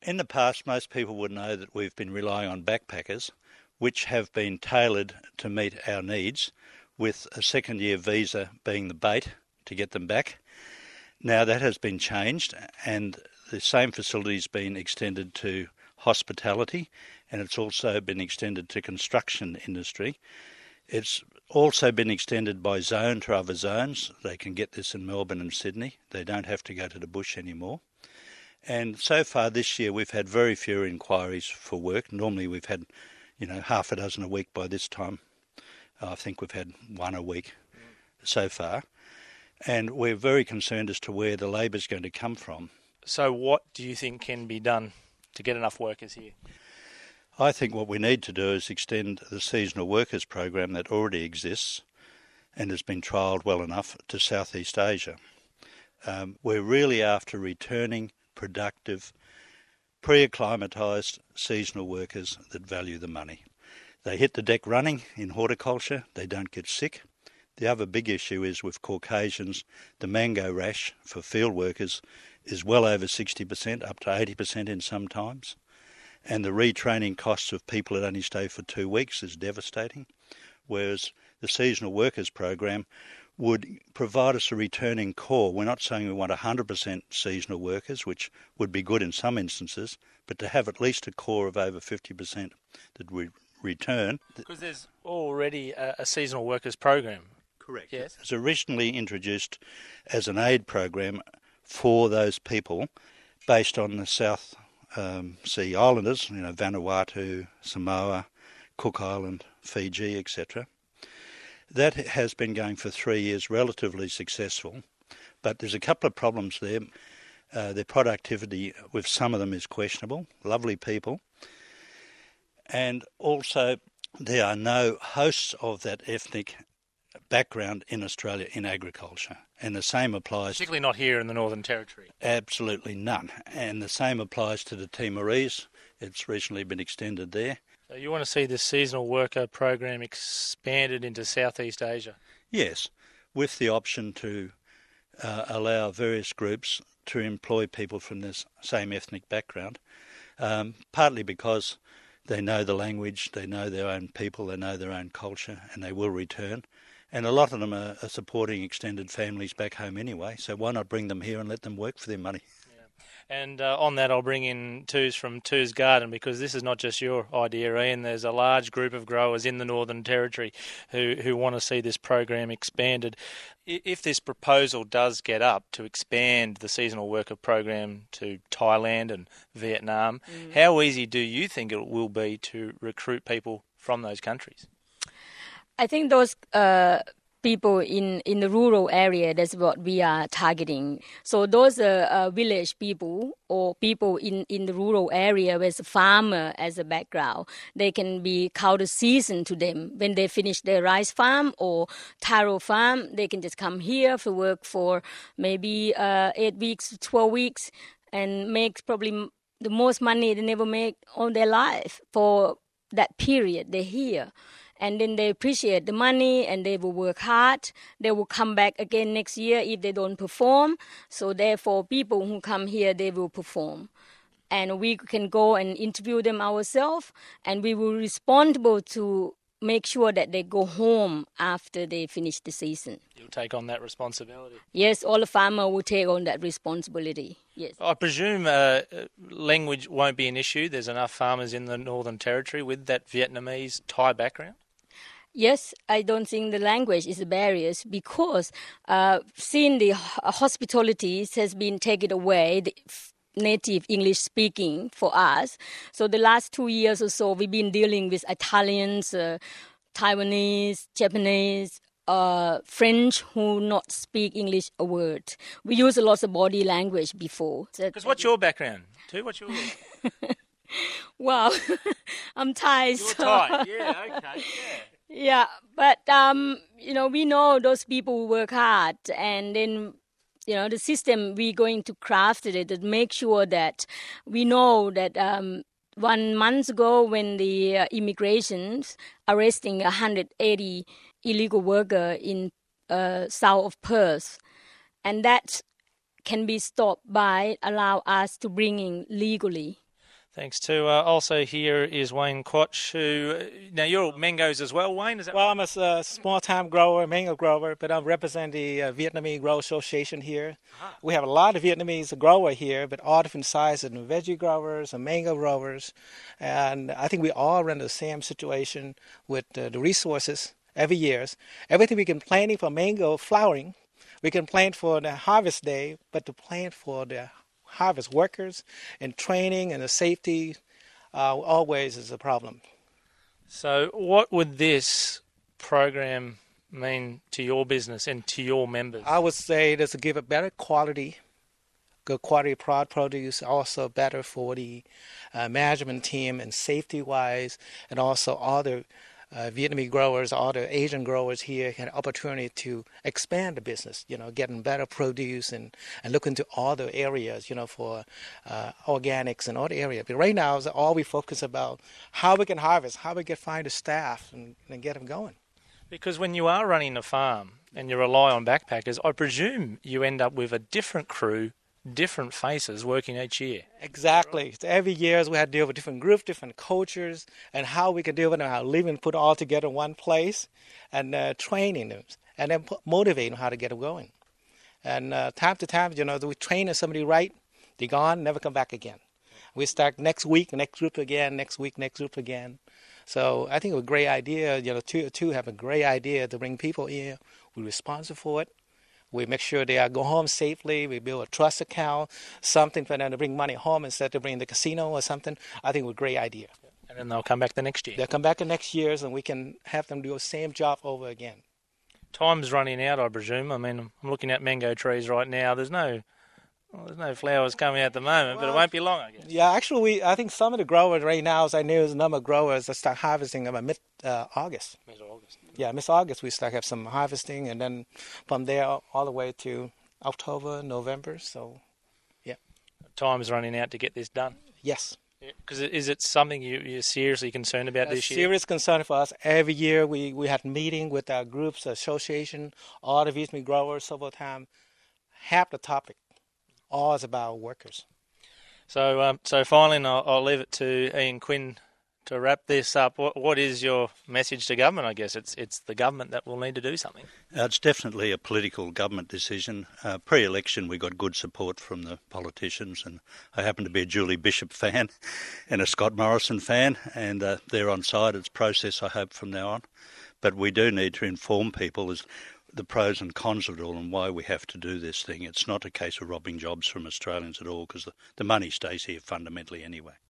In the past, most people would know that we've been relying on backpackers, which have been tailored to meet our needs, with a second-year visa being the bait to get them back. Now that has been changed, and the same facility has been extended to hospitality, and it's also been extended to construction industry. It's also been extended by zone to other zones. They can get this in Melbourne and Sydney. They don't have to go to the bush anymore. And so far this year we've had very few inquiries for work. Normally we've had, half a dozen a week by this time. I think we've had one a week so far. And we're very concerned as to where the labour's going to come from. So what do you think can be done to get enough workers here? I think what we need to do is extend the seasonal workers program that already exists and has been trialled well enough to Southeast Asia. We're really after returning productive, pre-acclimatised seasonal workers that value the money. They hit the deck running in horticulture, they don't get sick. The other big issue is with Caucasians, the mango rash for field workers is well over 60%, up to 80% in some times. And the retraining costs of people that only stay for 2 weeks is devastating, whereas the seasonal workers program would provide us a returning core. We're not saying we want 100% seasonal workers, which would be good in some instances, but to have at least a core of over 50% that we return. Because there's already a seasonal workers program. Correct. Yes. It was originally introduced as an aid program for those people based on the South Sea Islanders, Vanuatu, Samoa, Cook Island, Fiji, etc. That has been going for 3 years, relatively successful, but there's a couple of problems there. Their productivity with some of them is questionable, lovely people, and also there are no hosts of that ethnic background in Australia in agriculture, and the same applies... Particularly not here in the Northern Territory. Absolutely none, and the same applies to the Timorese. It's recently been extended there. So you want to see this seasonal worker program expanded into Southeast Asia? Yes, with the option to allow various groups to employ people from this same ethnic background, partly because they know the language, they know their own people, they know their own culture, and they will return. And a lot of them are supporting extended families back home anyway, so why not bring them here and let them work for their money? And on that, I'll bring in Tooze from Tooze Garden, because this is not just your idea, Ian. There's a large group of growers in the Northern Territory who want to see this program expanded. If this proposal does get up to expand the seasonal worker program to Thailand and Vietnam, how easy do you think it will be to recruit people from those countries? I think those people in the rural area, that's what we are targeting. So those village people or people in the rural area with a farmer as a background, they can be called a season to them. When they finish their rice farm or taro farm, they can just come here for work for maybe 8 weeks, 12 weeks and make probably the most money they never make all their life for that period they're here. And then they appreciate the money and they will work hard. They will come back again next year if they don't perform. So therefore, people who come here, they will perform. And we can go and interview them ourselves, and we will be responsible to make sure that they go home after they finish the season. You'll take on that responsibility? Yes, all the farmers will take on that responsibility, yes. I presume language won't be an issue. There's enough farmers in the Northern Territory with that Vietnamese, Thai background? Yes, I don't think the language is a barrier because since the hospitality has been taken away, the native English speaking for us. So the last 2 years or so, we've been dealing with Italians, Taiwanese, Japanese, French who not speak English a word. We use a lot of body language before. Because what's your background too? What's your... Wow, I'm Thai. You're Thai, yeah, okay, yeah. Yeah, but, we know those people work hard, and then, the system we're going to craft it to make sure that we know that 1 month ago when the immigrations arresting 180 illegal workers in south of Perth, and that can be stopped by allow us to bring in legally. Thanks too. Also here is Wayne Quach, who, now you're mangoes as well, Wayne, is that Well, I'm a small-time grower, mango grower, but I represent the Vietnamese Grower Association here. We have a lot of Vietnamese growers here, but all different sizes, and veggie growers and mango growers. And I think we all run the same situation with the resources every year. Everything we can plant for mango flowering, we can plant for the harvest day, but to plant for the harvest workers and training and the safety always is a problem. So what would this program mean to your business and to your members? I would say this will give a better quality, good quality produce, also better for the management team and safety-wise, and also all the Vietnamese growers, all the Asian growers here had an opportunity to expand the business, getting better produce and look into all the areas, for organics and all the areas. But right now, all we focus about how we can harvest, how we can find the staff and get them going. Because when you are running a farm and you rely on backpackers, I presume you end up with a different crew, different faces working each year. Exactly. So every year we had to deal with different groups, different cultures, and how we can deal with them, how live and put all together in one place, and training them, and then motivate them how to get them going. And time to time, we train somebody right, they're gone, never come back again. We start next week, next group again, next week, next group again. So I think it was a great idea, to have a great idea to bring people in. We're responsible for it. We make sure they go home safely. We build a trust account, something for them to bring money home instead of bringing the casino or something. I think it was a great idea. And then they'll come back the next year. They'll come back the next years, and we can have them do the same job over again. Time's running out, I presume. I mean, I'm looking at mango trees right now. There's no flowers coming at the moment, but it won't be long, I guess. Yeah, actually, I think some of the growers right now, as I know, there's a number of growers that start harvesting about mid-August. Mid-August. Yeah, mid-August we start have some harvesting, and then from there all the way to October, November. So, yeah. Time's running out to get this done. Yes. Because is it something you're seriously concerned about this year? Serious concern for us. Every year we had meeting with our groups, association, all the Vietnamese growers several times. Half the topic, all is about workers. So finally, I'll leave it to Ian Quinn to wrap this up. What is your message to government? I guess it's the government that will need to do something. It's definitely a political government decision. Pre-election, we got good support from the politicians, and I happen to be a Julie Bishop fan and a Scott Morrison fan, and they're on side. It's process, I hope, from now on. But we do need to inform people as the pros and cons of it all and why we have to do this thing. It's not a case of robbing jobs from Australians at all, because the money stays here fundamentally anyway.